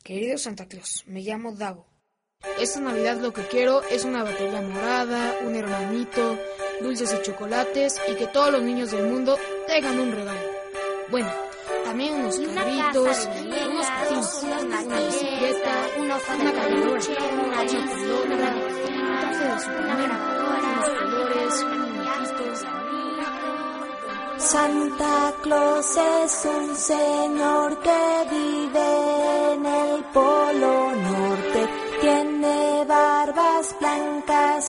Querido Santa Claus, me llamo Dago. Esta Navidad lo que quiero es una batería morada, un hermanito, dulces y chocolates y que todos los niños del mundo tengan un regalo. Bueno, también unos carritos, unos patines, una bicicleta, una caminadora, una pelota, un traje de Superman, unos colores, un muñequito. Santa Claus es un señor que vive en el Polo Norte.